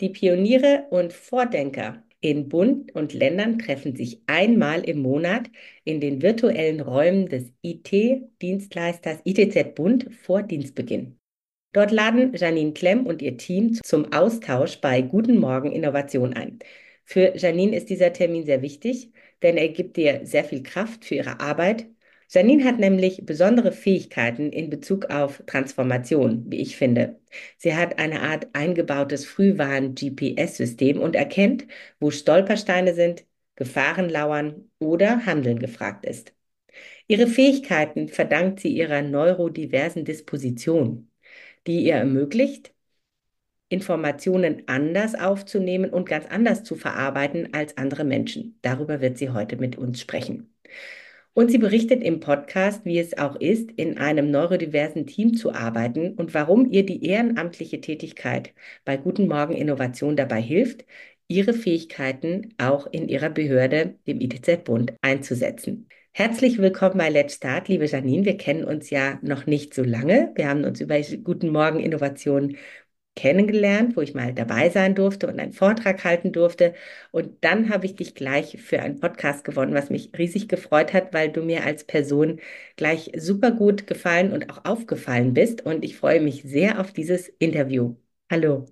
Die Pioniere und Vordenker in Bund und Ländern treffen sich einmal im Monat in den virtuellen Räumen des IT-Dienstleisters ITZ Bund vor Dienstbeginn. Dort laden Janine Klemm und ihr Team zum Austausch bei Guten Morgen Innovation ein. Für Janine ist dieser Termin sehr wichtig, denn er gibt ihr sehr viel Kraft für ihre Arbeit. Janine hat nämlich besondere Fähigkeiten in Bezug auf Transformation, wie ich finde. Sie hat eine Art eingebautes Frühwarn-GPS-System und erkennt, wo Stolpersteine sind, Gefahren lauern oder Handeln gefragt ist. Ihre Fähigkeiten verdankt sie ihrer neurodiversen Disposition, die ihr ermöglicht, Informationen anders aufzunehmen und ganz anders zu verarbeiten als andere Menschen. Darüber wird sie heute mit uns sprechen. Und sie berichtet im Podcast, wie es auch ist, in einem neurodiversen Team zu arbeiten und warum ihr die ehrenamtliche Tätigkeit bei Guten Morgen Innovation dabei hilft, ihre Fähigkeiten auch in ihrer Behörde, dem ITZ-Bund, einzusetzen. Herzlich willkommen bei Let's Start, liebe Janine. Wir kennen uns ja noch nicht so lange. Wir haben uns über Guten Morgen Innovation kennengelernt, wo ich mal dabei sein durfte und einen Vortrag halten durfte. Und dann habe ich dich gleich für einen Podcast gewonnen, was mich riesig gefreut hat, weil du mir als Person gleich super gut gefallen und auch aufgefallen bist. Und ich freue mich sehr auf dieses Interview. Hallo.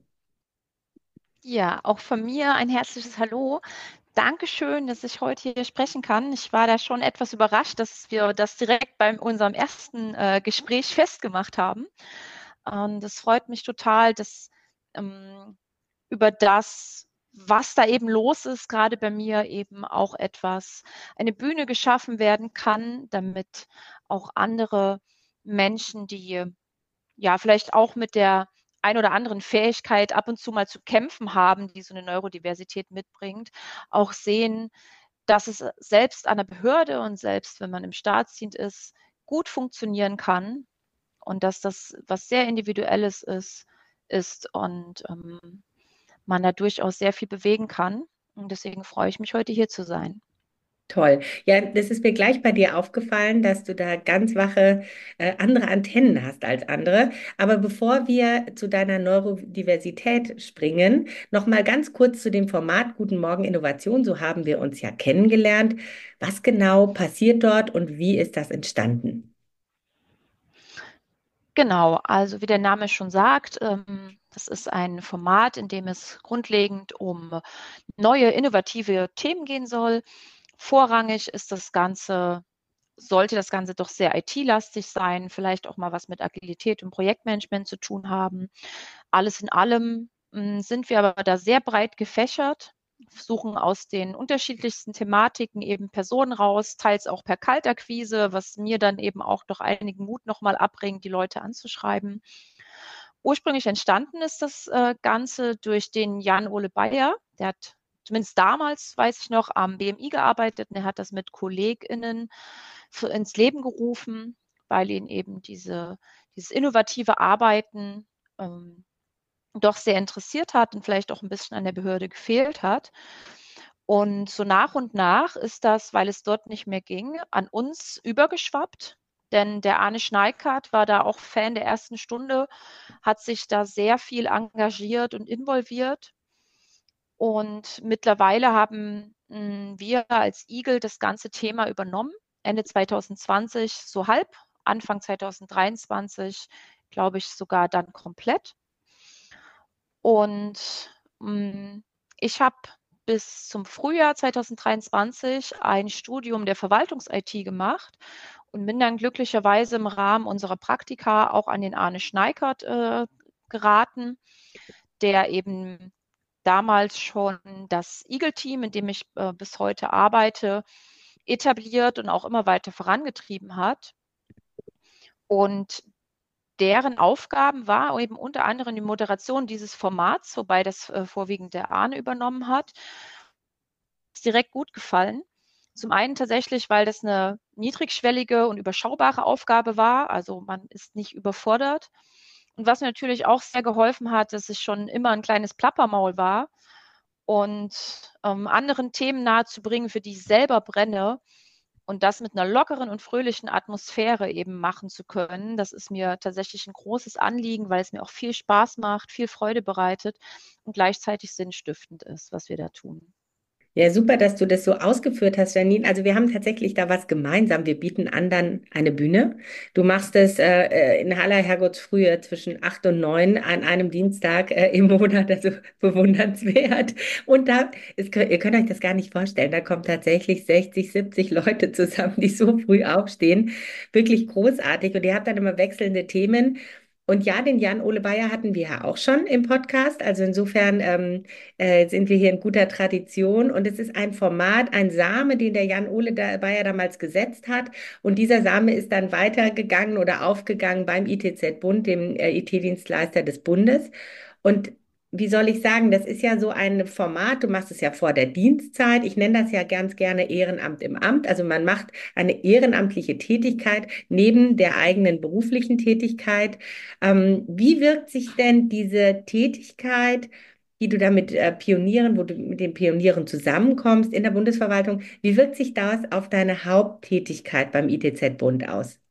Ja, auch von mir ein herzliches Hallo. Dankeschön, dass ich heute hier sprechen kann. Ich war da schon etwas überrascht, dass wir das direkt bei unserem ersten Gespräch festgemacht haben. Das freut mich total, dass ähm, über das, was da eben los ist, gerade bei mir eben auch eine Bühne geschaffen werden kann, damit auch andere Menschen, die ja vielleicht auch mit der ein oder anderen Fähigkeit ab und zu mal zu kämpfen haben, die so eine Neurodiversität mitbringt, auch sehen, dass es selbst an der Behörde und selbst wenn man im Staatsdienst ist, gut funktionieren kann und dass das was sehr Individuelles ist und man da durchaus sehr viel bewegen kann. Und deswegen freue ich mich, heute hier zu sein. Toll. Ja, das ist mir gleich bei dir aufgefallen, dass du da ganz wache andere Antennen hast als andere. Aber bevor wir zu deiner Neurodiversität springen, noch mal ganz kurz zu dem Format Guten Morgen Innovation. So haben wir uns ja kennengelernt. Was genau passiert dort und wie ist das entstanden? Genau, also wie der Name schon sagt, das ist ein Format, in dem es grundlegend um neue innovative Themen gehen soll. Vorrangig sollte das Ganze doch sehr IT-lastig sein, vielleicht auch mal was mit Agilität und Projektmanagement zu tun haben. Alles in allem sind wir aber da sehr breit gefächert, suchen aus den unterschiedlichsten Thematiken eben Personen raus, teils auch per Kaltakquise, was mir dann eben auch doch einigen Mut nochmal abbringt, die Leute anzuschreiben. Ursprünglich entstanden ist das Ganze durch den Jan-Ole Bayer. Der hat zumindest damals, weiß ich noch, am BMI gearbeitet und er hat das mit KollegInnen ins Leben gerufen, weil ihn eben dieses innovative Arbeiten doch sehr interessiert hat und vielleicht auch ein bisschen an der Behörde gefehlt hat. Und so nach und nach ist das, weil es dort nicht mehr ging, an uns übergeschwappt. Denn der Arne Schneikart war da auch Fan der ersten Stunde, hat sich da sehr viel engagiert und involviert. Und mittlerweile haben wir als Igel das ganze Thema übernommen. Ende 2020 so halb, Anfang 2023 glaube ich sogar dann komplett. Und ich habe bis zum Frühjahr 2023 ein Studium der Verwaltungs-IT gemacht und bin dann glücklicherweise im Rahmen unserer Praktika auch an den Arne Schneikert geraten, der eben damals schon das Eagle-Team, in dem ich bis heute arbeite, etabliert und auch immer weiter vorangetrieben hat. Und deren Aufgaben war eben unter anderem die Moderation dieses Formats, wobei das vorwiegend der Arne übernommen hat. Ist direkt gut gefallen. Zum einen tatsächlich, weil das eine niedrigschwellige und überschaubare Aufgabe war, also man ist nicht überfordert. Und was mir natürlich auch sehr geholfen hat, dass ich schon immer ein kleines Plappermaul war und anderen Themen nahezubringen, für die ich selber brenne Und das mit einer lockeren und fröhlichen Atmosphäre eben machen zu können, das ist mir tatsächlich ein großes Anliegen, weil es mir auch viel Spaß macht, viel Freude bereitet und gleichzeitig sinnstiftend ist, was wir da tun. Ja, super, dass du das so ausgeführt hast, Janine. Also wir haben tatsächlich da was gemeinsam. Wir bieten anderen eine Bühne. Du machst es in Haller Herrgottsfrühe zwischen 8 und 9 an einem Dienstag im Monat, also bewundernswert. Und da, ihr könnt euch das gar nicht vorstellen, da kommen tatsächlich 60, 70 Leute zusammen, die so früh aufstehen. Wirklich großartig. Und ihr habt dann immer wechselnde Themen. Und ja, den Jan-Ole Bayer hatten wir ja auch schon im Podcast. Also insofern sind wir hier in guter Tradition. Und es ist ein Format, ein Same, den der Jan-Ole Bayer damals gesetzt hat. Und dieser Same ist dann weitergegangen oder aufgegangen beim ITZ-Bund, dem IT-Dienstleister des Bundes. Und wie soll ich sagen, das ist ja so ein Format, du machst es ja vor der Dienstzeit. Ich nenne das ja ganz gerne Ehrenamt im Amt. Also man macht eine ehrenamtliche Tätigkeit neben der eigenen beruflichen Tätigkeit. Wie wirkt sich denn diese Tätigkeit, die du da mit Pionieren, wo du mit den Pionieren zusammenkommst in der Bundesverwaltung, wie wirkt sich das auf deine Haupttätigkeit beim ITZ-Bund aus?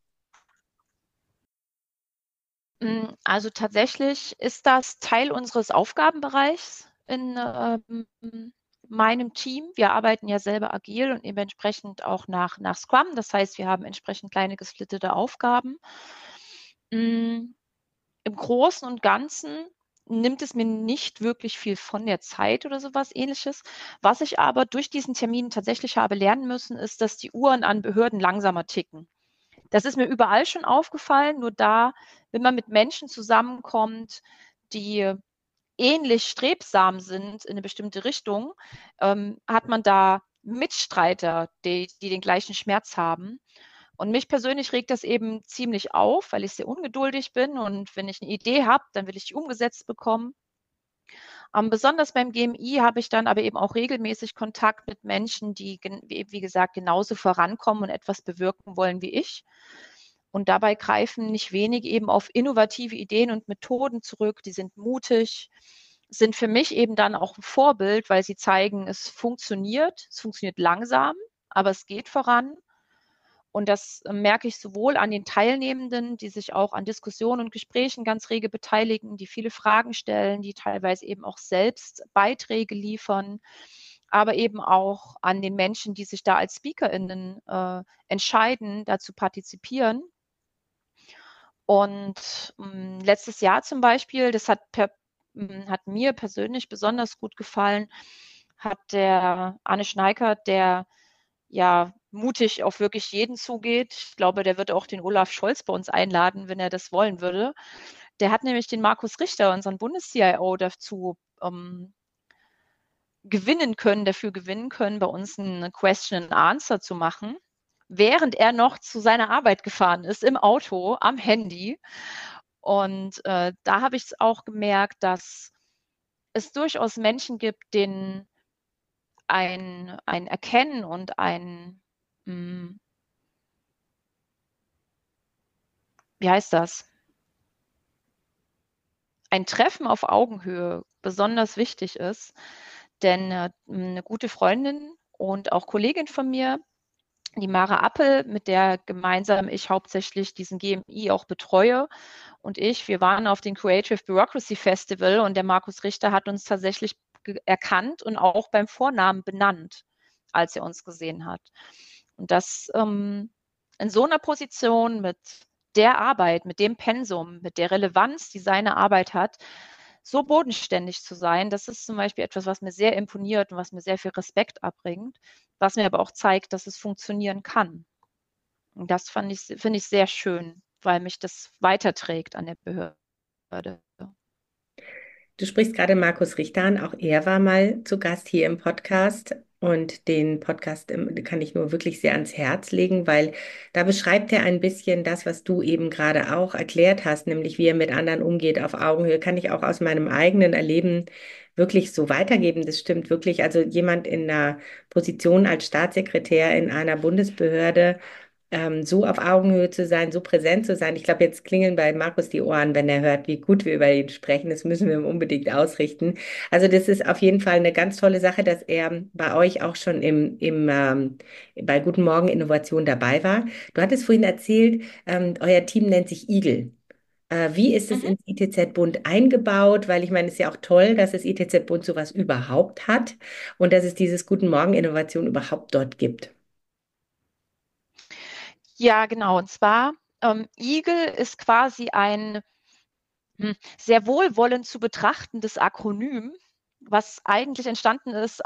Also tatsächlich ist das Teil unseres Aufgabenbereichs in meinem Team. Wir arbeiten ja selber agil und eben entsprechend auch nach Scrum. Das heißt, wir haben entsprechend kleine gesplittete Aufgaben. Mm, Im Großen und Ganzen nimmt es mir nicht wirklich viel von der Zeit oder sowas Ähnliches. Was ich aber durch diesen Termin tatsächlich habe lernen müssen, ist, dass die Uhren an Behörden langsamer ticken. Das ist mir überall schon aufgefallen, nur da, wenn man mit Menschen zusammenkommt, die ähnlich strebsam sind in eine bestimmte Richtung, hat man da Mitstreiter, die den gleichen Schmerz haben. Und mich persönlich regt das eben ziemlich auf, weil ich sehr ungeduldig bin und wenn ich eine Idee habe, dann will ich die umgesetzt bekommen. Besonders beim GMI habe ich dann aber eben auch regelmäßig Kontakt mit Menschen, die, wie gesagt, genauso vorankommen und etwas bewirken wollen wie ich. Und dabei greifen nicht wenig eben auf innovative Ideen und Methoden zurück. Die sind mutig, sind für mich eben dann auch ein Vorbild, weil sie zeigen, es funktioniert langsam, aber es geht voran. Und das merke ich sowohl an den Teilnehmenden, die sich auch an Diskussionen und Gesprächen ganz rege beteiligen, die viele Fragen stellen, die teilweise eben auch selbst Beiträge liefern, aber eben auch an den Menschen, die sich da als SpeakerInnen entscheiden, da zu partizipieren. Und letztes Jahr zum Beispiel, hat mir persönlich besonders gut gefallen, hat der Arne Schneikert, der ja mutig auf wirklich jeden zugeht. Ich glaube, der wird auch den Olaf Scholz bei uns einladen, wenn er das wollen würde. Der hat nämlich den Markus Richter, unseren Bundes-CIO, dazu dafür gewinnen können, bei uns ein Question and Answer zu machen, während er noch zu seiner Arbeit gefahren ist, im Auto, am Handy. Und da habe ich es auch gemerkt, dass es durchaus Menschen gibt, denen ein Erkennen und hm, wie heißt das? Ein Treffen auf Augenhöhe besonders wichtig ist. Denn eine gute Freundin und auch Kollegin von mir, die Mara Appel, mit der gemeinsam ich hauptsächlich diesen GMI auch betreue, und wir waren auf dem Creative Bureaucracy Festival und der Markus Richter hat uns tatsächlich erkannt und auch beim Vornamen benannt, als er uns gesehen hat. Und das in so einer Position mit der Arbeit, mit dem Pensum, mit der Relevanz, die seine Arbeit hat, so bodenständig zu sein, das ist zum Beispiel etwas, was mir sehr imponiert und was mir sehr viel Respekt abbringt, was mir aber auch zeigt, dass es funktionieren kann. Und das finde ich sehr schön, weil mich das weiterträgt an der Behörde. Du sprichst gerade Markus Richter an, auch er war mal zu Gast hier im Podcast und den Podcast kann ich nur wirklich sehr ans Herz legen, weil da beschreibt er ein bisschen das, was du eben gerade auch erklärt hast, nämlich wie er mit anderen umgeht auf Augenhöhe, kann ich auch aus meinem eigenen Erleben wirklich so weitergeben. Das stimmt wirklich. Also jemand in einer Position als Staatssekretär in einer Bundesbehörde, so auf Augenhöhe zu sein, so präsent zu sein. Ich glaube, jetzt klingeln bei Markus die Ohren, wenn er hört, wie gut wir über ihn sprechen. Das müssen wir ihm unbedingt ausrichten. Also das ist auf jeden Fall eine ganz tolle Sache, dass er bei euch auch schon bei Guten Morgen Innovation dabei war. Du hattest vorhin erzählt, euer Team nennt sich Igel. Wie ist es Mhm. ins ITZ-Bund eingebaut? Weil ich meine, es ist ja auch toll, dass das ITZ-Bund sowas überhaupt hat und dass es dieses Guten Morgen Innovation überhaupt dort gibt. Ja, genau. Und zwar, Igel ist quasi ein sehr wohlwollend zu betrachtendes Akronym, was eigentlich entstanden ist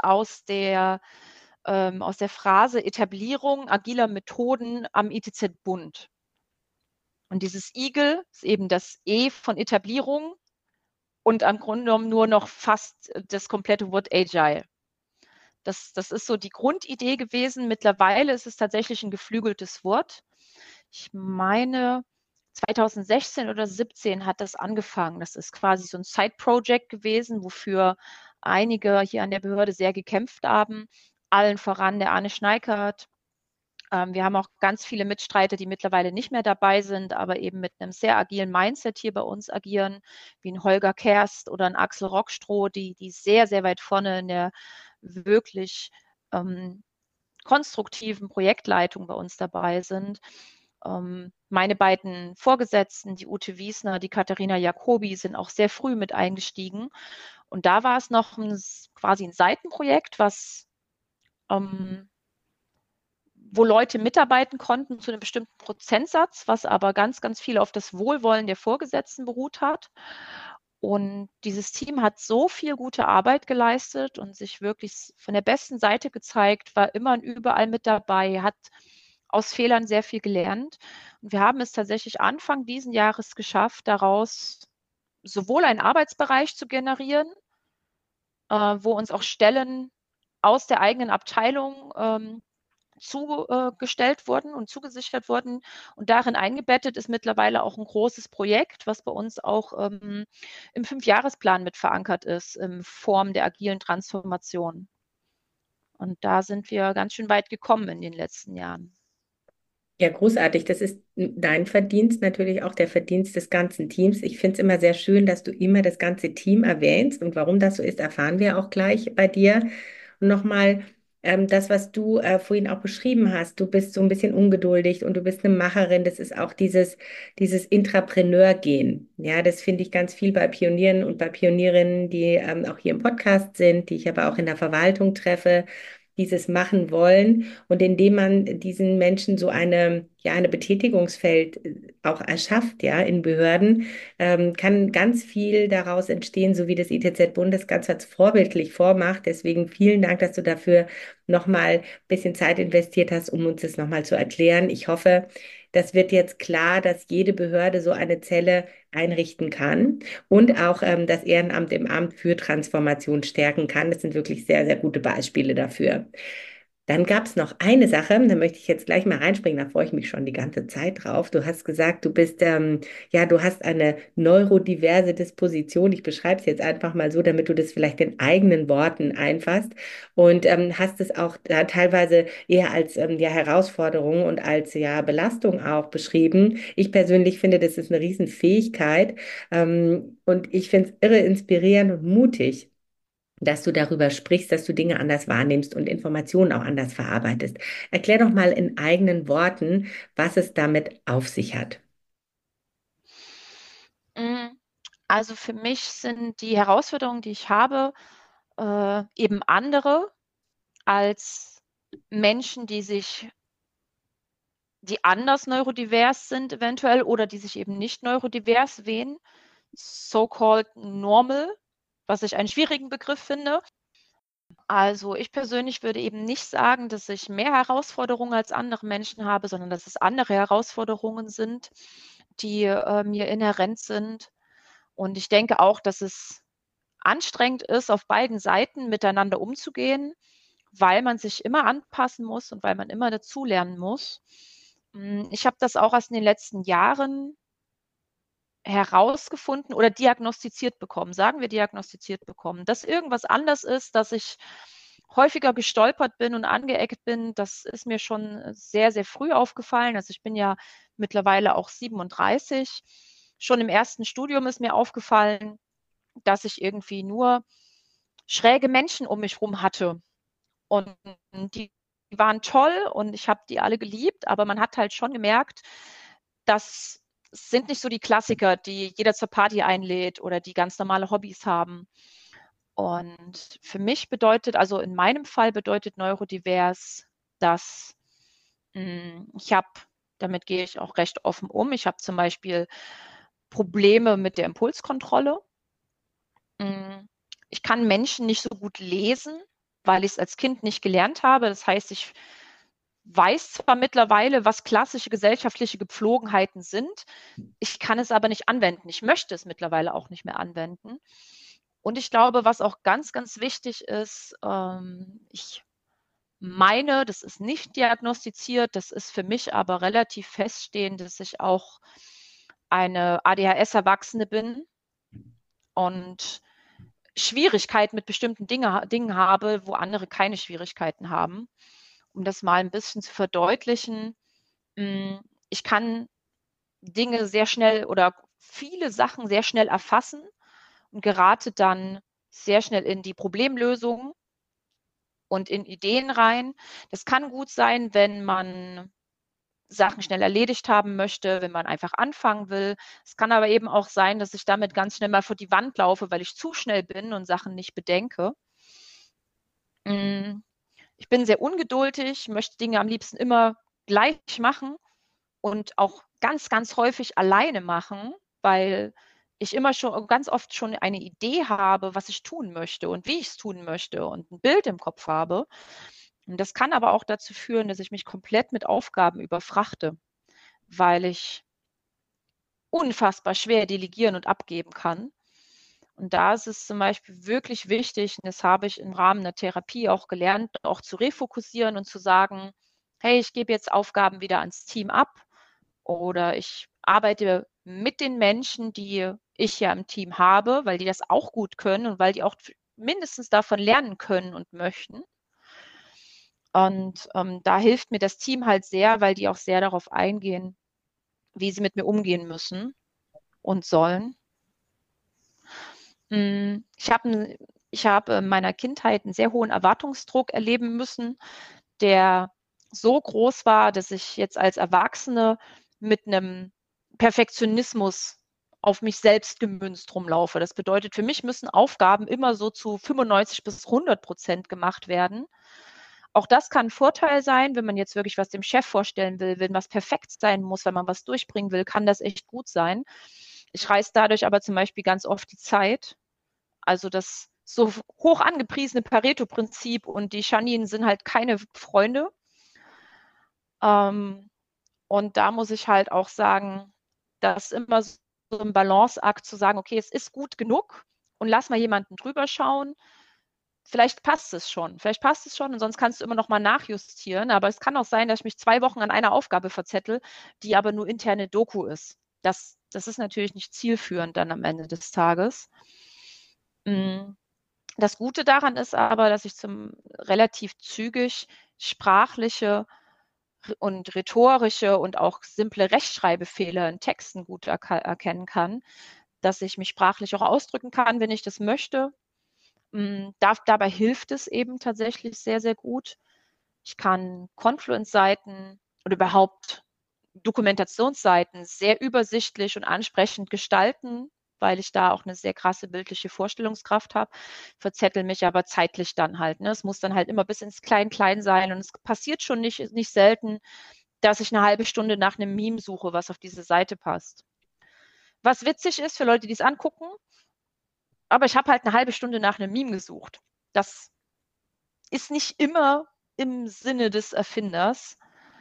aus der Phrase Etablierung agiler Methoden am ITZ-Bund. Und dieses Igel ist eben das E von Etablierung und am Grunde genommen nur noch fast das komplette Wort Agile. Das ist so die Grundidee gewesen. Mittlerweile ist es tatsächlich ein geflügeltes Wort. Ich meine, 2016 oder 17 hat das angefangen. Das ist quasi so ein Side-Project gewesen, wofür einige hier an der Behörde sehr gekämpft haben. Allen voran der Arne Schneikert. Wir haben auch ganz viele Mitstreiter, die mittlerweile nicht mehr dabei sind, aber eben mit einem sehr agilen Mindset hier bei uns agieren, wie ein Holger Kerst oder ein Axel Rockstroh, die sehr, sehr weit vorne in der wirklich ähm, konstruktiven Projektleitung bei uns dabei sind. Meine beiden Vorgesetzten, die Ute Wiesner, die Katharina Jacobi, sind auch sehr früh mit eingestiegen. Und da war es noch quasi ein Seitenprojekt, ähm, wo Leute mitarbeiten konnten zu einem bestimmten Prozentsatz, was aber ganz, ganz viel auf das Wohlwollen der Vorgesetzten beruht hat. Und dieses Team hat so viel gute Arbeit geleistet und sich wirklich von der besten Seite gezeigt, war immer und überall mit dabei, hat aus Fehlern sehr viel gelernt. Und wir haben es tatsächlich Anfang diesen Jahres geschafft, daraus sowohl einen Arbeitsbereich zu generieren, wo uns auch Stellen aus der eigenen Abteilung zugestellt wurden und zugesichert wurden. Und darin eingebettet ist mittlerweile auch ein großes Projekt, was bei uns auch im Fünfjahresplan mit verankert ist, in Form der agilen Transformation. Und da sind wir ganz schön weit gekommen in den letzten Jahren. Ja, großartig. Das ist dein Verdienst, natürlich auch der Verdienst des ganzen Teams. Ich finde es immer sehr schön, dass du immer das ganze Team erwähnst. Und warum das so ist, erfahren wir auch gleich bei dir. Und nochmal, das, was du vorhin auch beschrieben hast, du bist so ein bisschen ungeduldig und du bist eine Macherin. Das ist auch dieses Intrapreneur-Gen. Ja, das finde ich ganz viel bei Pionieren und bei Pionierinnen, die auch hier im Podcast sind, die ich aber auch in der Verwaltung treffe, dieses machen wollen und indem man diesen Menschen so eine Betätigungsfeld auch erschafft, ja, in Behörden, kann ganz viel daraus entstehen, so wie das ITZ-Bund das ganz als vorbildlich vormacht. Deswegen vielen Dank, dass du dafür nochmal ein bisschen Zeit investiert hast, um uns das nochmal zu erklären. Ich hoffe, das wird jetzt klar, dass jede Behörde so eine Zelle einrichten kann und auch das Ehrenamt im Amt für Transformation stärken kann. Das sind wirklich sehr, sehr gute Beispiele dafür. Dann gab es noch eine Sache, da möchte ich jetzt gleich mal reinspringen, da freue ich mich schon die ganze Zeit drauf. Du hast gesagt, ja, du hast eine neurodiverse Disposition. Ich beschreibe es jetzt einfach mal so, damit du das vielleicht in eigenen Worten einfasst und hast es auch teilweise eher als ja, Herausforderung und als ja, Belastung auch beschrieben. Ich persönlich finde, das ist eine Riesenfähigkeit und ich finde es irre inspirierend und mutig, dass du darüber sprichst, dass du Dinge anders wahrnimmst und Informationen auch anders verarbeitest. Erklär doch mal in eigenen Worten, was es damit auf sich hat. Mm, Also für mich sind die Herausforderungen, die ich habe, eben andere als Menschen, die anders neurodivers sind eventuell oder die sich eben nicht neurodivers wählen, so-called normal, was ich einen schwierigen Begriff finde. Also ich persönlich würde eben nicht sagen, dass ich mehr Herausforderungen als andere Menschen habe, sondern dass es andere Herausforderungen sind, die mir inhärent sind. Und ich denke auch, dass es anstrengend ist, auf beiden Seiten miteinander umzugehen, weil man sich immer anpassen muss und weil man immer dazulernen muss. Ich habe das auch erst in den letzten Jahren herausgefunden oder diagnostiziert bekommen, sagen wir diagnostiziert bekommen, dass irgendwas anders ist, dass ich häufiger gestolpert bin und angeeckt bin, das ist mir schon sehr, sehr früh aufgefallen. Also ich bin ja mittlerweile auch 37. Schon im ersten Studium ist mir aufgefallen, dass ich irgendwie nur schräge Menschen um mich rum hatte. Und die waren toll und ich habe die alle geliebt, aber man hat halt schon gemerkt, das sind nicht so die Klassiker, die jeder zur Party einlädt oder die ganz normale Hobbys haben. Und für mich bedeutet, also in meinem Fall bedeutet neurodivers, dass ich habe, damit gehe ich auch recht offen um, ich habe zum Beispiel Probleme mit der Impulskontrolle. Ich kann Menschen nicht so gut lesen, weil ich es als Kind nicht gelernt habe. Das heißt, ich weiß zwar mittlerweile, was klassische gesellschaftliche Gepflogenheiten sind, ich kann es aber nicht anwenden. Ich möchte es mittlerweile auch nicht mehr anwenden. Und ich glaube, was auch ganz, ganz wichtig ist, ich meine, das ist nicht diagnostiziert, das ist für mich aber relativ feststehend, dass ich auch eine ADHS-Erwachsene bin und Schwierigkeiten mit bestimmten Dingen habe, wo andere keine Schwierigkeiten haben. Um das mal ein bisschen zu verdeutlichen, ich kann Dinge sehr schnell oder viele Sachen sehr schnell erfassen und gerate dann sehr schnell in die Problemlösung und in Ideen rein. Das kann gut sein, wenn man Sachen schnell erledigt haben möchte, wenn man einfach anfangen will. Es kann aber eben auch sein, dass ich damit ganz schnell mal vor die Wand laufe, weil ich zu schnell bin und Sachen nicht bedenke. Ich bin sehr ungeduldig, möchte Dinge am liebsten immer gleich machen und auch ganz, ganz häufig alleine machen, weil ich immer schon ganz oft schon eine Idee habe, was ich tun möchte und wie ich es tun möchte und ein Bild im Kopf habe. Und das kann aber auch dazu führen, dass ich mich komplett mit Aufgaben überfrachte, weil ich unfassbar schwer delegieren und abgeben kann. Und da ist es zum Beispiel wirklich wichtig, und das habe ich im Rahmen der Therapie auch gelernt, auch zu refokussieren und zu sagen, hey, ich gebe jetzt Aufgaben wieder ans Team ab oder ich arbeite mit den Menschen, die ich ja im Team habe, weil die das auch gut können und weil die auch mindestens davon lernen können und möchten. Und da hilft mir das Team halt sehr, weil die auch sehr darauf eingehen, wie sie mit mir umgehen müssen und sollen. Ich habe in meiner Kindheit einen sehr hohen Erwartungsdruck erleben müssen, der so groß war, dass ich jetzt als Erwachsene mit einem Perfektionismus auf mich selbst gemünzt rumlaufe. Das bedeutet, für mich müssen Aufgaben immer so zu 95% bis 100% gemacht werden. Auch das kann ein Vorteil sein, wenn man jetzt wirklich was dem Chef vorstellen will, wenn was perfekt sein muss, wenn man was durchbringen will, kann das echt gut sein. Ich reiße dadurch aber zum Beispiel ganz oft die Zeit. Also das so hoch angepriesene Pareto-Prinzip und die Janinen sind halt keine Freunde. Und da muss ich halt auch sagen, dass immer so ein Balanceakt zu sagen, okay, es ist gut genug und lass mal jemanden drüber schauen. Vielleicht passt es schon. Vielleicht passt es schon und sonst kannst du immer noch mal nachjustieren. Aber es kann auch sein, dass ich mich 2 Wochen an einer Aufgabe verzettel, die aber nur interne Doku ist. Das ist natürlich nicht zielführend dann am Ende des Tages. Das Gute daran ist aber, dass ich relativ zügig sprachliche und rhetorische und auch simple Rechtschreibfehler in Texten gut erkennen kann, dass ich mich sprachlich auch ausdrücken kann, wenn ich das möchte. Dabei hilft es eben tatsächlich sehr, sehr gut. Ich kann Confluence-Seiten oder überhaupt Dokumentationsseiten sehr übersichtlich und ansprechend gestalten, weil ich da auch eine sehr krasse bildliche Vorstellungskraft habe, verzettel mich aber zeitlich dann halt. Ne? Es muss dann halt immer bis ins Klein-Klein sein und es passiert schon nicht selten, dass ich eine halbe Stunde nach einem Meme suche, was auf diese Seite passt. Was witzig ist für Leute, die es angucken, aber ich habe halt eine halbe Stunde nach einem Meme gesucht. Das ist nicht immer im Sinne des Erfinders.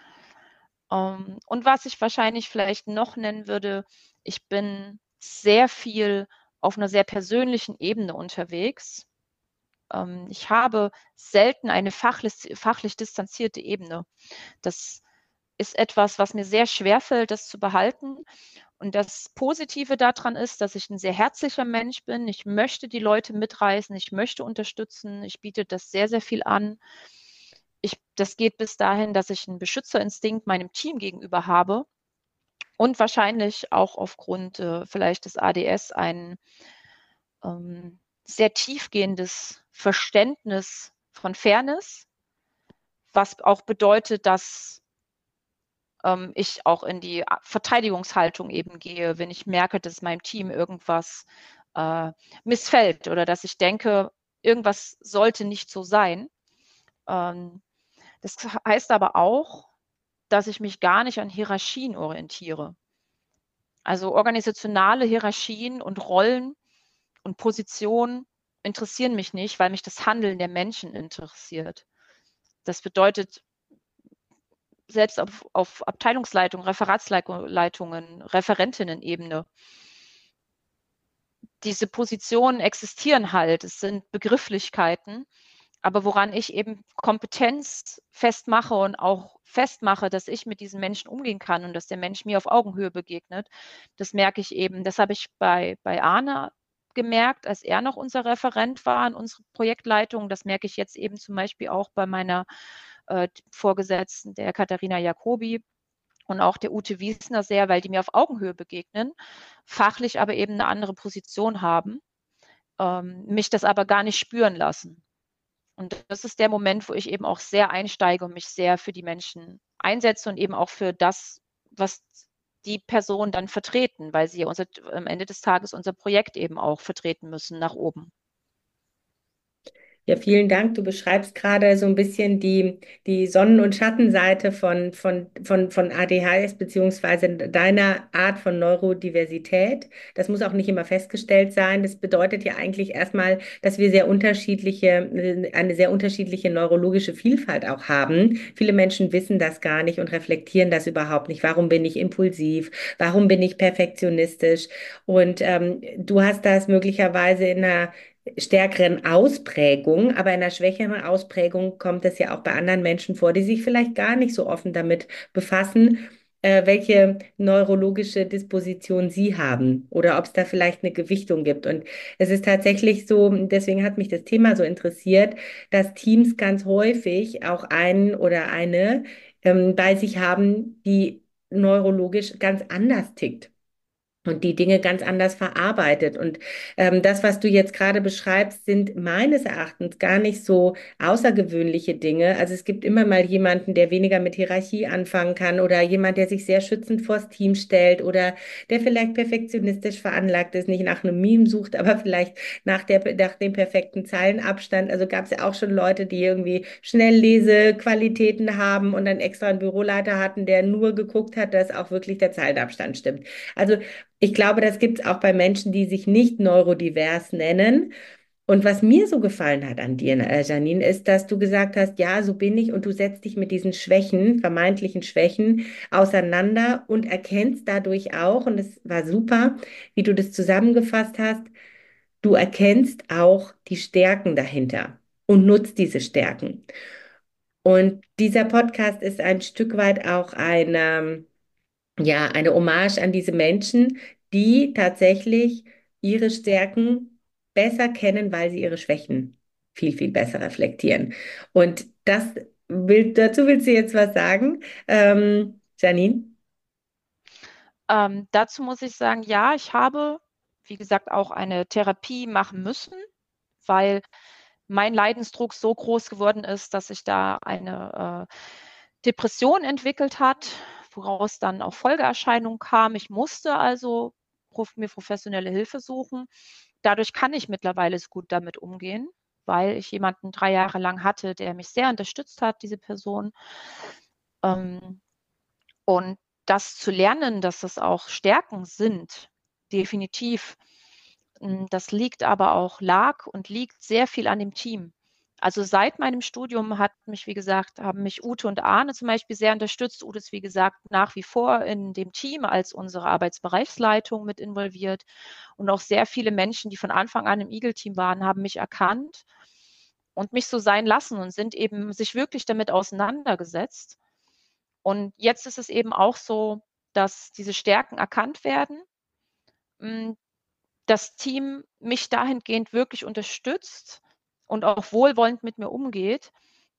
Und was ich wahrscheinlich vielleicht noch nennen würde, ich bin sehr viel auf einer sehr persönlichen Ebene unterwegs. Ich habe selten eine fachlich distanzierte Ebene. Das ist etwas, was mir sehr schwerfällt, das zu behalten. Und das Positive daran ist, dass ich ein sehr herzlicher Mensch bin. Ich möchte die Leute mitreißen, ich möchte unterstützen, ich biete das sehr, sehr viel an. Das geht bis dahin, dass ich einen Beschützerinstinkt meinem Team gegenüber habe und wahrscheinlich auch aufgrund vielleicht des ADS ein sehr tiefgehendes Verständnis von Fairness, was auch bedeutet, dass ich auch in die Verteidigungshaltung eben gehe, wenn ich merke, dass meinem Team irgendwas missfällt oder dass ich denke, irgendwas sollte nicht so sein. Das heißt aber auch, dass ich mich gar nicht an Hierarchien orientiere. Also organisationale Hierarchien und Rollen und Positionen interessieren mich nicht, weil mich das Handeln der Menschen interessiert. Das bedeutet, selbst auf Abteilungsleitung, Referatsleitungen, Referentinnen-Ebene, diese Positionen existieren halt. Es sind Begrifflichkeiten, aber woran ich eben Kompetenz festmache und auch festmache, dass ich mit diesen Menschen umgehen kann und dass der Mensch mir auf Augenhöhe begegnet, das merke ich eben. Das habe ich bei Arne gemerkt, als er noch unser Referent war in unserer Projektleitung. Das merke ich jetzt eben zum Beispiel auch bei meiner Vorgesetzten, der Katharina Jacobi und auch der Ute Wiesner sehr, weil die mir auf Augenhöhe begegnen, fachlich aber eben eine andere Position haben, mich das aber gar nicht spüren lassen. Und das ist der Moment, wo ich eben auch sehr einsteige und mich sehr für die Menschen einsetze und eben auch für das, was die Personen dann vertreten, weil sie am Ende des Tages unser Projekt eben auch vertreten müssen nach oben. Ja, vielen Dank. Du beschreibst gerade so ein bisschen die Sonnen- und Schattenseite von ADHS beziehungsweise deiner Art von Neurodiversität. Das muss auch nicht immer festgestellt sein. Das bedeutet ja eigentlich erstmal, dass wir eine sehr unterschiedliche neurologische Vielfalt auch haben. Viele Menschen wissen das gar nicht und reflektieren das überhaupt nicht. Warum bin ich impulsiv? Warum bin ich perfektionistisch? Und du hast das möglicherweise in einer stärkeren Ausprägung, aber in einer schwächeren Ausprägung kommt es ja auch bei anderen Menschen vor, die sich vielleicht gar nicht so offen damit befassen, welche neurologische Disposition sie haben oder ob es da vielleicht eine Gewichtung gibt. Und es ist tatsächlich so, deswegen hat mich das Thema so interessiert, dass Teams ganz häufig auch einen oder eine bei sich haben, die neurologisch ganz anders tickt und die Dinge ganz anders verarbeitet. Und das, was du jetzt gerade beschreibst, sind meines Erachtens gar nicht so außergewöhnliche Dinge. Also es gibt immer mal jemanden, der weniger mit Hierarchie anfangen kann oder jemand, der sich sehr schützend vors Team stellt oder der vielleicht perfektionistisch veranlagt ist, nicht nach einem Meme sucht, aber vielleicht nach dem perfekten Zeilenabstand. Also gab es ja auch schon Leute, die irgendwie Schnelllesequalitäten haben und dann extra einen Büroleiter hatten, der nur geguckt hat, dass auch wirklich der Zeilenabstand stimmt. Also ich glaube, das gibt es auch bei Menschen, die sich nicht neurodivers nennen. Und was mir so gefallen hat an dir, Janine, ist, dass du gesagt hast, ja, so bin ich und du setzt dich mit diesen Schwächen, vermeintlichen Schwächen auseinander und erkennst dadurch auch, und es war super, wie du das zusammengefasst hast, du erkennst auch die Stärken dahinter und nutzt diese Stärken. Und dieser Podcast ist ein Stück weit auch eine Hommage an diese Menschen, die tatsächlich ihre Stärken besser kennen, weil sie ihre Schwächen viel, viel besser reflektieren. Und dazu willst du jetzt was sagen, Janine? Dazu muss ich sagen, ja, ich habe, wie gesagt, auch eine Therapie machen müssen, weil mein Leidensdruck so groß geworden ist, dass sich da eine Depression entwickelt hat, woraus dann auch Folgeerscheinungen kamen. Ich musste also mir professionelle Hilfe suchen. Dadurch kann ich mittlerweile so gut damit umgehen, weil ich jemanden 3 Jahre lang hatte, der mich sehr unterstützt hat, diese Person. Ähm, und das zu lernen, dass das auch Stärken sind, definitiv. Das lag und liegt sehr viel an dem Team. Also seit meinem Studium haben mich Ute und Arne zum Beispiel sehr unterstützt. Ute ist, wie gesagt, nach wie vor in dem Team als unsere Arbeitsbereichsleitung mit involviert. Und auch sehr viele Menschen, die von Anfang an im Eagle-Team waren, haben mich erkannt und mich so sein lassen und sind eben sich wirklich damit auseinandergesetzt. Und jetzt ist es eben auch so, dass diese Stärken erkannt werden, das Team mich dahingehend wirklich unterstützt und auch wohlwollend mit mir umgeht,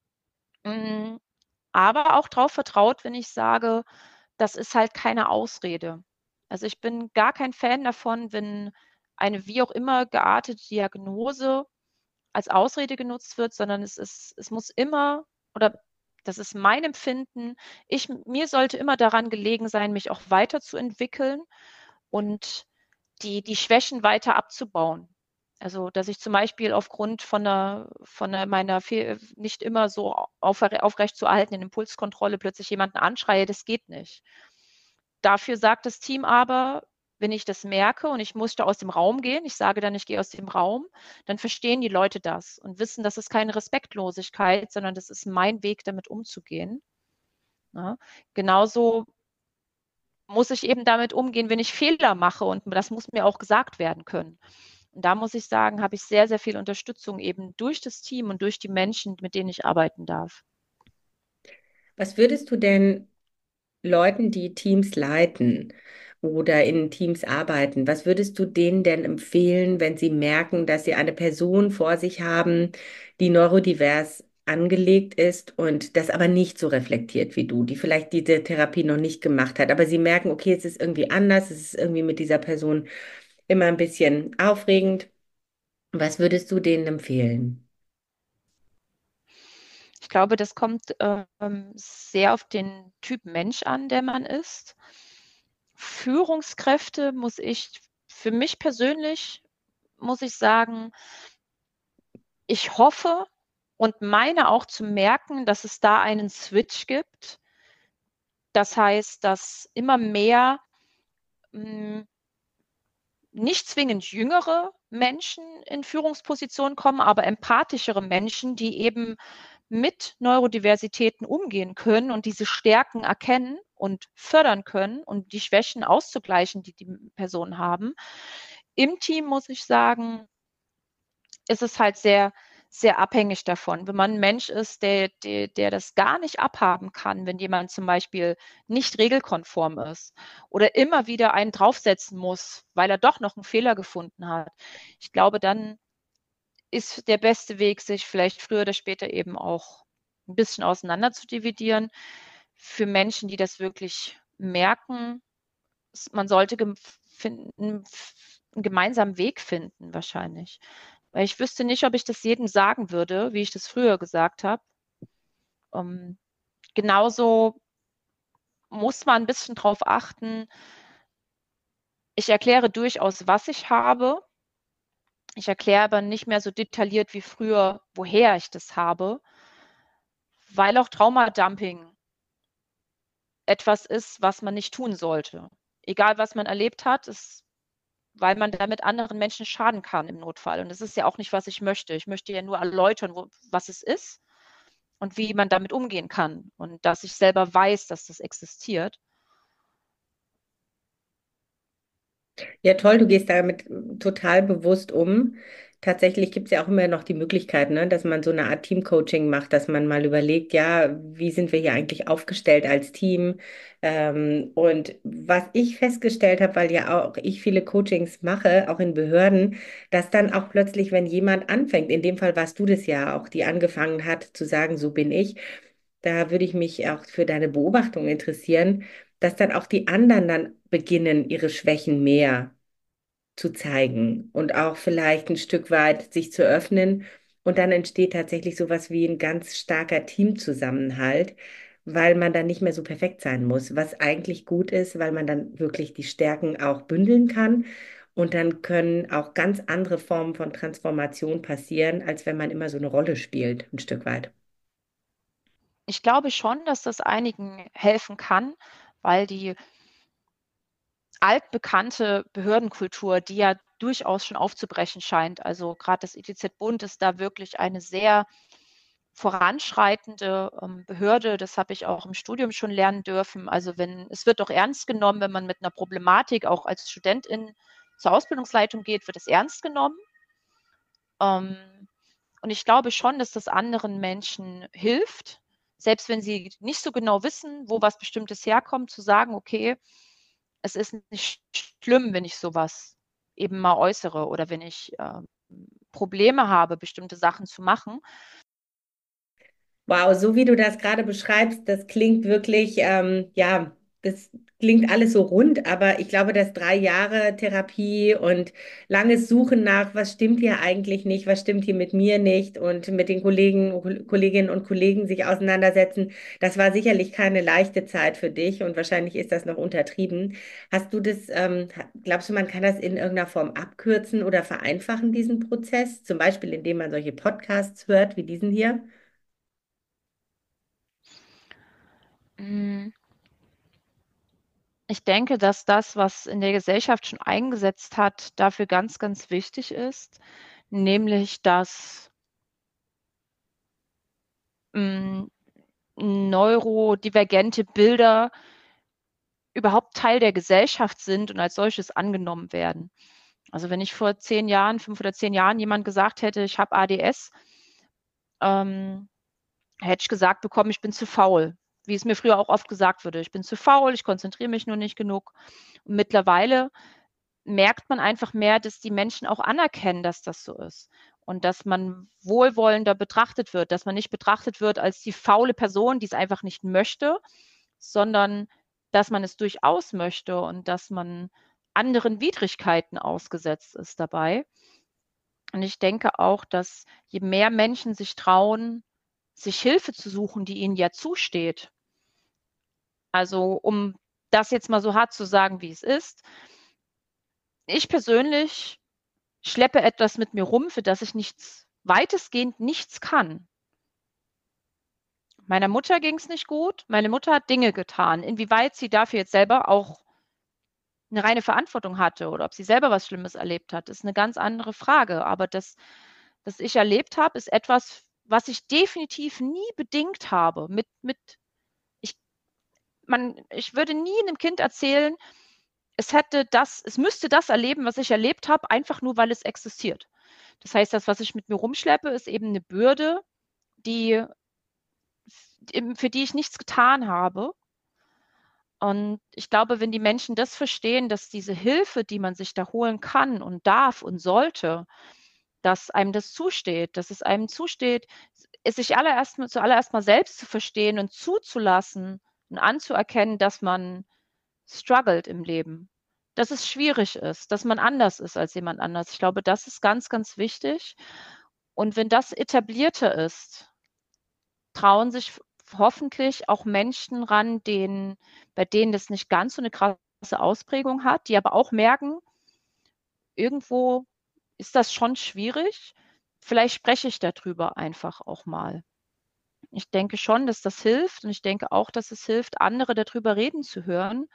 aber auch darauf vertraut, wenn ich sage, das ist halt keine Ausrede. Also ich bin gar kein Fan davon, wenn eine wie auch immer geartete Diagnose als Ausrede genutzt wird, sondern es muss immer, oder das ist mein Empfinden, mir sollte immer daran gelegen sein, mich auch weiterzuentwickeln und die Schwächen weiter abzubauen. Also, dass ich zum Beispiel aufgrund meiner nicht immer so aufrecht zu erhaltenen Impulskontrolle plötzlich jemanden anschreie, das geht nicht. Dafür sagt das Team aber, wenn ich das merke und ich musste aus dem Raum gehen, ich sage dann, ich gehe aus dem Raum, dann verstehen die Leute das und wissen, das ist keine Respektlosigkeit, sondern das ist mein Weg, damit umzugehen. Ja. Genauso muss ich eben damit umgehen, wenn ich Fehler mache, und das muss mir auch gesagt werden können. Und da muss ich sagen, habe ich sehr, sehr viel Unterstützung eben durch das Team und durch die Menschen, mit denen ich arbeiten darf. Was würdest du denn Leuten, die Teams leiten oder in Teams arbeiten, was würdest du denen denn empfehlen, wenn sie merken, dass sie eine Person vor sich haben, die neurodivers angelegt ist und das aber nicht so reflektiert wie du, die vielleicht diese Therapie noch nicht gemacht hat, aber sie merken, okay, es ist irgendwie anders, es ist irgendwie mit dieser Person immer ein bisschen aufregend. Was würdest du denen empfehlen? Ich glaube, das kommt sehr auf den Typ Mensch an, der man ist. Führungskräfte für mich persönlich, muss ich sagen, ich hoffe und meine auch zu merken, dass es da einen Switch gibt. Das heißt, dass immer mehr mh, nicht zwingend jüngere Menschen in Führungspositionen kommen, aber empathischere Menschen, die eben mit Neurodiversitäten umgehen können und diese Stärken erkennen und fördern können und die Schwächen auszugleichen, die die Personen haben. Im Team muss ich sagen, ist es halt sehr, sehr abhängig davon. Wenn man ein Mensch ist, der das gar nicht abhaben kann, wenn jemand zum Beispiel nicht regelkonform ist oder immer wieder einen draufsetzen muss, weil er doch noch einen Fehler gefunden hat. Ich glaube, dann ist der beste Weg, sich vielleicht früher oder später eben auch ein bisschen auseinander zu dividieren. Für Menschen, die das wirklich merken, man sollte einen gemeinsamen Weg finden, wahrscheinlich. Weil ich wüsste nicht, ob ich das jedem sagen würde, wie ich das früher gesagt habe. Ähm, Genauso muss man ein bisschen drauf achten. Ich erkläre durchaus, was ich habe. Ich erkläre aber nicht mehr so detailliert wie früher, woher ich das habe, weil auch Traumadumping etwas ist, was man nicht tun sollte. Egal, was man erlebt hat, weil man damit anderen Menschen schaden kann im Notfall. Und das ist ja auch nicht, was ich möchte. Ich möchte ja nur erläutern, was es ist und wie man damit umgehen kann und dass ich selber weiß, dass das existiert. Ja, toll, du gehst damit total bewusst um. Tatsächlich gibt es ja auch immer noch die Möglichkeit, ne, dass man so eine Art Teamcoaching macht, dass man mal überlegt, ja, wie sind wir hier eigentlich aufgestellt als Team? Und was ich festgestellt habe, weil ja auch ich viele Coachings mache, auch in Behörden, dass dann auch plötzlich, wenn jemand anfängt, in dem Fall warst du das ja auch, die angefangen hat zu sagen, so bin ich, da würde ich mich auch für deine Beobachtung interessieren, dass dann auch die anderen dann beginnen, ihre Schwächen mehr zu zeigen und auch vielleicht ein Stück weit sich zu öffnen. Und dann entsteht tatsächlich sowas wie ein ganz starker Teamzusammenhalt, weil man dann nicht mehr so perfekt sein muss, was eigentlich gut ist, weil man dann wirklich die Stärken auch bündeln kann. Und dann können auch ganz andere Formen von Transformation passieren, als wenn man immer so eine Rolle spielt, ein Stück weit. Ich glaube schon, dass das einigen helfen kann, weil die altbekannte Behördenkultur, die ja durchaus schon aufzubrechen scheint, also gerade das ITZ-Bund ist da wirklich eine sehr voranschreitende Behörde. Das habe ich auch im Studium schon lernen dürfen. Also es wird doch ernst genommen, wenn man mit einer Problematik auch als Studentin zur Ausbildungsleitung geht, wird es ernst genommen. Und ich glaube schon, dass das anderen Menschen hilft, selbst wenn sie nicht so genau wissen, wo was Bestimmtes herkommt, zu sagen, okay, es ist nicht schlimm, wenn ich sowas eben mal äußere oder wenn ich Probleme habe, bestimmte Sachen zu machen. Wow, so wie du das gerade beschreibst, das klingt wirklich, ja, das klingt alles so rund, aber ich glaube, dass 3 Jahre Therapie und langes Suchen nach, was stimmt hier eigentlich nicht, was stimmt hier mit mir nicht und mit den Kolleginnen und Kollegen sich auseinandersetzen, das war sicherlich keine leichte Zeit für dich und wahrscheinlich ist das noch untertrieben. Hast du das, glaubst du, man kann das in irgendeiner Form abkürzen oder vereinfachen, diesen Prozess? Zum Beispiel, indem man solche Podcasts hört wie diesen hier? Mm, Ich denke, dass das, was in der Gesellschaft schon eingesetzt hat, dafür ganz, ganz wichtig ist, nämlich dass mm, neurodivergente Bilder überhaupt Teil der Gesellschaft sind und als solches angenommen werden. Also wenn ich vor 10 Jahren, 5 oder 10 Jahren jemand gesagt hätte, ich habe ADS, ähm, hätte ich gesagt bekommen, ich bin zu faul. Wie es mir früher auch oft gesagt wurde, ich bin zu faul, ich konzentriere mich nur nicht genug. Und mittlerweile merkt man einfach mehr, dass die Menschen auch anerkennen, dass das so ist. Und dass man wohlwollender betrachtet wird, dass man nicht betrachtet wird als die faule Person, die es einfach nicht möchte, sondern dass man es durchaus möchte und dass man anderen Widrigkeiten ausgesetzt ist dabei. Und ich denke auch, dass je mehr Menschen sich trauen, sich Hilfe zu suchen, die ihnen ja zusteht. Also um das jetzt mal so hart zu sagen, wie es ist. Ich persönlich schleppe etwas mit mir rum, für das ich weitestgehend nichts kann. Meiner Mutter ging es nicht gut. Meine Mutter hat Dinge getan. Inwieweit sie dafür jetzt selber auch eine reine Verantwortung hatte oder ob sie selber was Schlimmes erlebt hat, ist eine ganz andere Frage. Aber das, was ich erlebt habe, ist etwas, was ich definitiv nie bedingt habe. Ich, ich würde nie einem Kind erzählen, es müsste das erleben, was ich erlebt habe, einfach nur, weil es existiert. Das heißt, das, was ich mit mir rumschleppe, ist eben eine Bürde, die, für die ich nichts getan habe. Und ich glaube, wenn die Menschen das verstehen, dass diese Hilfe, die man sich da holen kann und darf und sollte, dass einem das zusteht, dass es einem zusteht, es sich zuallererst mal selbst zu verstehen und zuzulassen und anzuerkennen, dass man struggelt im Leben, dass es schwierig ist, dass man anders ist als jemand anders. Ich glaube, das ist ganz, ganz wichtig. Und wenn das etablierter ist, trauen sich hoffentlich auch Menschen ran, bei denen das nicht ganz so eine krasse Ausprägung hat, die aber auch merken, irgendwo ist das schon schwierig. Vielleicht spreche ich darüber einfach auch mal. Ich denke schon, dass das hilft und ich denke auch, dass es hilft, andere darüber reden zu hören.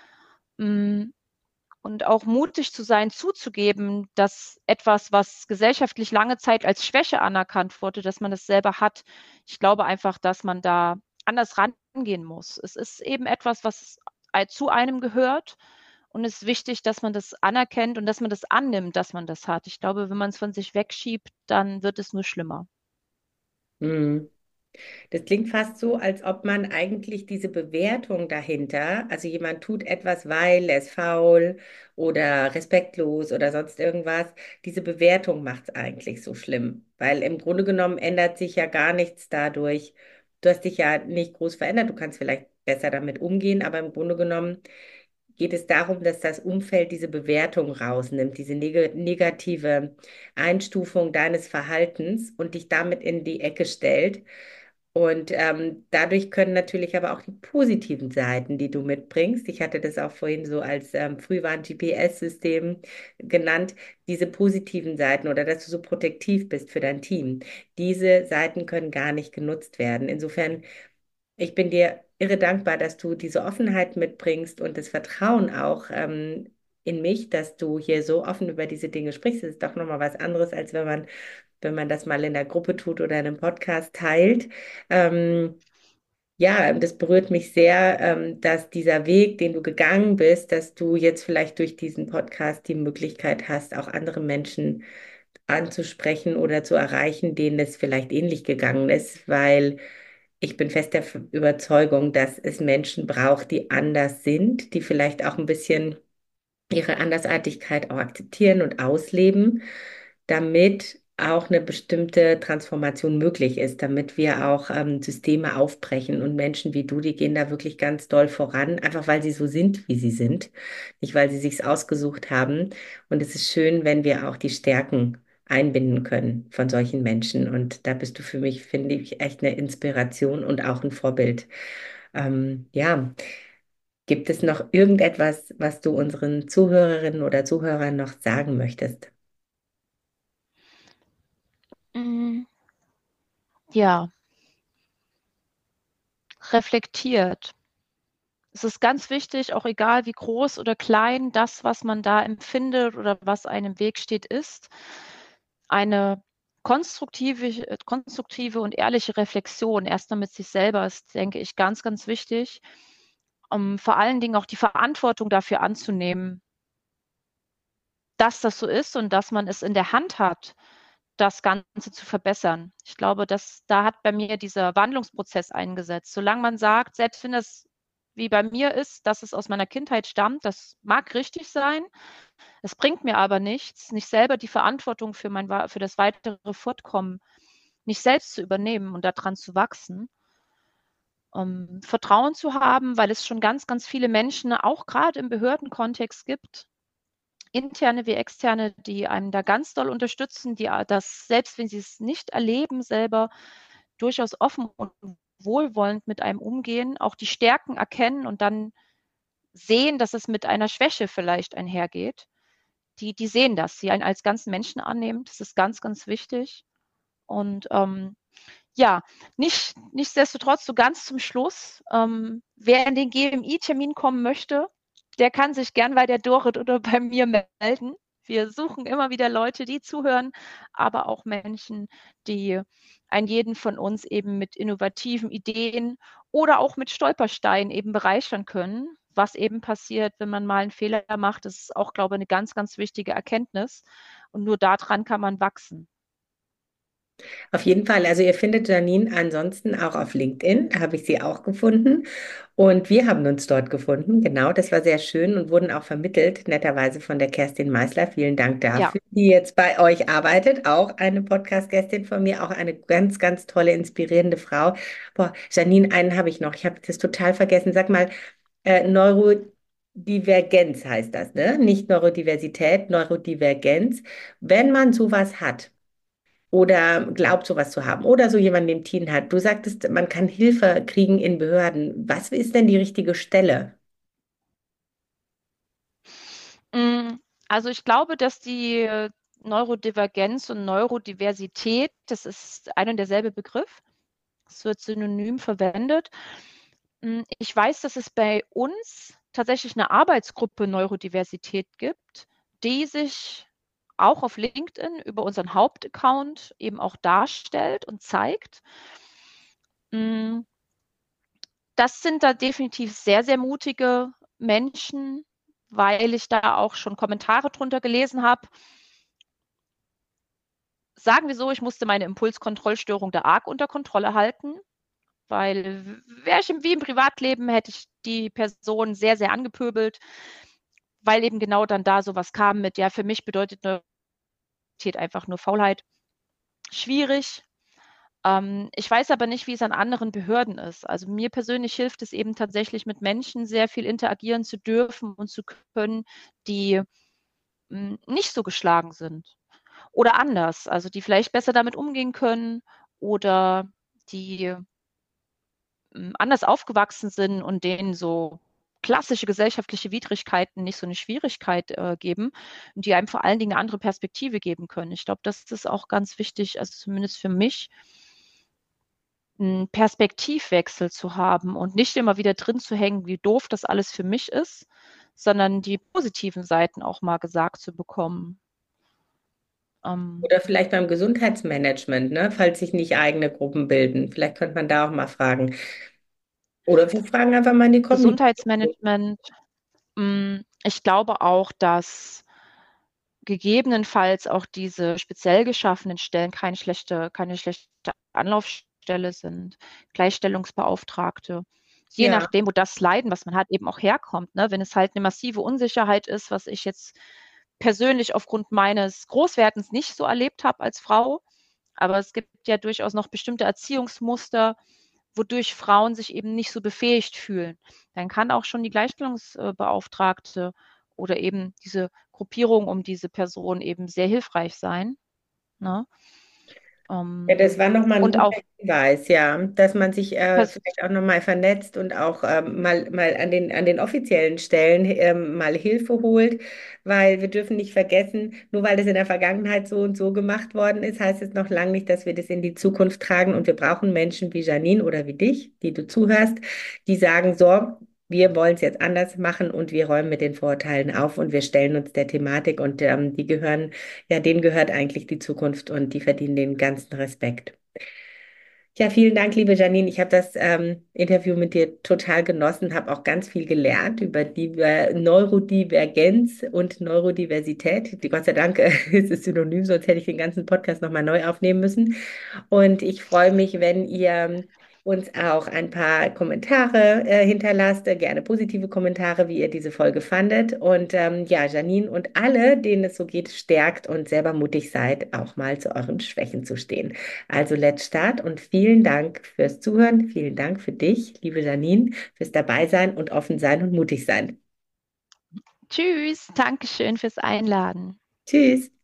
Mm, Und auch mutig zu sein, zuzugeben, dass etwas, was gesellschaftlich lange Zeit als Schwäche anerkannt wurde, dass man das selber hat. Ich glaube einfach, dass man da anders rangehen muss. Es ist eben etwas, was zu einem gehört. Und es ist wichtig, dass man das anerkennt und dass man das annimmt, dass man das hat. Ich glaube, wenn man es von sich wegschiebt, dann wird es nur schlimmer. Hm. Das klingt fast so, als ob man eigentlich diese Bewertung dahinter, also jemand tut etwas, weil er ist faul oder respektlos oder sonst irgendwas, diese Bewertung macht es eigentlich so schlimm, weil im Grunde genommen ändert sich ja gar nichts dadurch. Du hast dich ja nicht groß verändert, du kannst vielleicht besser damit umgehen, aber im Grunde genommen geht es darum, dass das Umfeld diese Bewertung rausnimmt, diese negative Einstufung deines Verhaltens und dich damit in die Ecke stellt. Und dadurch können natürlich aber auch die positiven Seiten, die du mitbringst, ich hatte das auch vorhin so als Frühwarn-GPS-System genannt, diese positiven Seiten oder dass du so protektiv bist für dein Team, diese Seiten können gar nicht genutzt werden. Insofern, ich bin dir irre dankbar, dass du diese Offenheit mitbringst und das Vertrauen auch in mich, dass du hier so offen über diese Dinge sprichst. Das ist doch nochmal was anderes, als wenn man das mal in der Gruppe tut oder in einem Podcast teilt. Ja, das berührt mich sehr, dass dieser Weg, den du gegangen bist, dass du jetzt vielleicht durch diesen Podcast die Möglichkeit hast, auch andere Menschen anzusprechen oder zu erreichen, denen es vielleicht ähnlich gegangen ist, weil ich bin fest der Überzeugung, dass es Menschen braucht, die anders sind, die vielleicht auch ein bisschen ihre Andersartigkeit auch akzeptieren und ausleben, damit auch eine bestimmte Transformation möglich ist, damit wir auch Systeme aufbrechen. Und Menschen wie du, die gehen da wirklich ganz doll voran, einfach weil sie so sind, wie sie sind, nicht weil sie sich's ausgesucht haben. Und es ist schön, wenn wir auch die Stärken einbinden können von solchen Menschen. Und da bist du für mich, finde ich, echt eine Inspiration und auch ein Vorbild. Ja. Gibt es noch irgendetwas, was du unseren Zuhörerinnen oder Zuhörern noch sagen möchtest? Mm, ja, reflektiert. Es ist ganz wichtig, auch egal wie groß oder klein das, was man da empfindet oder was einem im Weg steht, ist, eine konstruktive und ehrliche Reflexion erstmal mit sich selber ist, denke ich, ganz, ganz wichtig, um vor allen Dingen auch die Verantwortung dafür anzunehmen, dass das so ist und dass man es in der Hand hat, das Ganze zu verbessern. Ich glaube, da hat bei mir dieser Wandlungsprozess eingesetzt. Solange man sagt, selbst wenn das wie bei mir ist, dass es aus meiner Kindheit stammt, das mag richtig sein, es bringt mir aber nichts, nicht selber die Verantwortung für das weitere Fortkommen nicht selbst zu übernehmen und daran zu wachsen. Vertrauen zu haben, weil es schon ganz, ganz viele Menschen, auch gerade im Behördenkontext gibt, interne wie externe, die einem da ganz doll unterstützen, die das, selbst wenn sie es nicht erleben, selber durchaus offen und wohlwollend mit einem umgehen, auch die Stärken erkennen und dann sehen, dass es mit einer Schwäche vielleicht einhergeht. Die sehen das, sie einen als ganzen Menschen annehmen. Das ist ganz, ganz wichtig. Und ja, nichtsdestotrotz, so ganz zum Schluss, wer in den GMI-Termin kommen möchte, der kann sich gern bei der Dorit oder bei mir melden. Wir suchen immer wieder Leute, die zuhören, aber auch Menschen, die einen jeden von uns eben mit innovativen Ideen oder auch mit Stolpersteinen eben bereichern können. Was eben passiert, wenn man mal einen Fehler macht, das ist auch, glaube ich, eine ganz, ganz wichtige Erkenntnis. Und nur daran kann man wachsen. Auf jeden Fall, also ihr findet Janine ansonsten auch auf LinkedIn, da habe ich sie auch gefunden. Und wir haben uns dort gefunden, genau, das war sehr schön und wurden auch vermittelt, netterweise von der Kerstin Meißler. Vielen Dank Ja. dafür, die jetzt bei euch arbeitet. Auch eine Podcast-Gästin von mir, auch eine ganz, ganz tolle, inspirierende Frau. Boah, Janine, einen habe ich noch, ich habe das total vergessen. Sag mal, Neurodivergenz heißt das, ne? Nicht Neurodiversität, Neurodivergenz. Wenn man sowas hat, oder glaubt, sowas zu haben oder so jemanden im Team hat. Du sagtest, man kann Hilfe kriegen in Behörden. Was ist denn die richtige Stelle? Mm, Also ich glaube, dass die Neurodivergenz und Neurodiversität, das ist ein und derselbe Begriff. Es wird synonym verwendet. Ich weiß, dass es bei uns tatsächlich eine Arbeitsgruppe Neurodiversität gibt, die sich auch auf LinkedIn über unseren Hauptaccount eben auch darstellt und zeigt. Mm, Das sind da definitiv sehr, sehr mutige Menschen, weil ich da auch schon Kommentare drunter gelesen habe. Sagen wir so, ich musste meine Impulskontrollstörung da arg unter Kontrolle halten, weil wäre ich wie im Privatleben, hätte ich die Person sehr, sehr angepöbelt, weil eben genau dann da sowas kam mit, ja, für mich bedeutet Neutralität einfach nur Faulheit. Schwierig. Ich weiß aber nicht, wie es an anderen Behörden ist. Also mir persönlich hilft es eben tatsächlich, mit Menschen sehr viel interagieren zu dürfen und zu können, die nicht so geschlagen sind oder anders, also die vielleicht besser damit umgehen können oder die anders aufgewachsen sind und denen so klassische gesellschaftliche Widrigkeiten nicht so eine Schwierigkeit geben und die einem vor allen Dingen eine andere Perspektive geben können. Ich glaube, das ist auch ganz wichtig, also zumindest für mich, einen Perspektivwechsel zu haben und nicht immer wieder drin zu hängen, wie doof das alles für mich ist, sondern die positiven Seiten auch mal gesagt zu bekommen. Ähm, Oder vielleicht beim Gesundheitsmanagement, ne? Falls sich nicht eigene Gruppen bilden. Vielleicht könnte man da auch mal fragen. Oder wir fragen einfach mal in die Community. Gesundheitsmanagement, ich glaube auch, dass gegebenenfalls auch diese speziell geschaffenen Stellen keine schlechte Anlaufstelle Stelle sind, Gleichstellungsbeauftragte. Je Ja. nachdem, wo das Leiden, was man hat, eben auch herkommt. Ne? Wenn es halt eine massive Unsicherheit ist, was ich jetzt persönlich aufgrund meines Großwerdens nicht so erlebt habe als Frau, aber es gibt ja durchaus noch bestimmte Erziehungsmuster, wodurch Frauen sich eben nicht so befähigt fühlen. Dann kann auch schon die Gleichstellungsbeauftragte oder eben diese Gruppierung um diese Person eben sehr hilfreich sein. Ne? Ja, das war nochmal ein Und guter auch Hinweis, ja, dass man sich pers vielleicht auch nochmal vernetzt und auch mal an den offiziellen Stellen mal Hilfe holt, weil wir dürfen nicht vergessen, nur weil das in der Vergangenheit so und so gemacht worden ist, heißt es noch lange nicht, dass wir das in die Zukunft tragen und wir brauchen Menschen wie Janine oder wie dich, die du zuhörst, die sagen, so, wir wollen es jetzt anders machen und wir räumen mit den Vorurteilen auf und wir stellen uns der Thematik und die gehören ja, denen gehört eigentlich die Zukunft und die verdienen den ganzen Respekt. Ja, vielen Dank, liebe Janine. Ich habe das Interview mit dir total genossen, habe auch ganz viel gelernt über die Neurodivergenz und Neurodiversität. Gott sei Dank ist es synonym, sonst hätte ich den ganzen Podcast nochmal neu aufnehmen müssen. Und ich freue mich, wenn ihr uns auch ein paar Kommentare hinterlasst, gerne positive Kommentare, wie ihr diese Folge fandet. Und ja, Janine und alle, denen es so geht, stärkt und selber mutig seid, auch mal zu euren Schwächen zu stehen. Also let's start und vielen Dank fürs Zuhören. Vielen Dank für dich, liebe Janine, fürs Dabeisein und offen sein und mutig sein. Tschüss, Dankeschön fürs Einladen. Tschüss.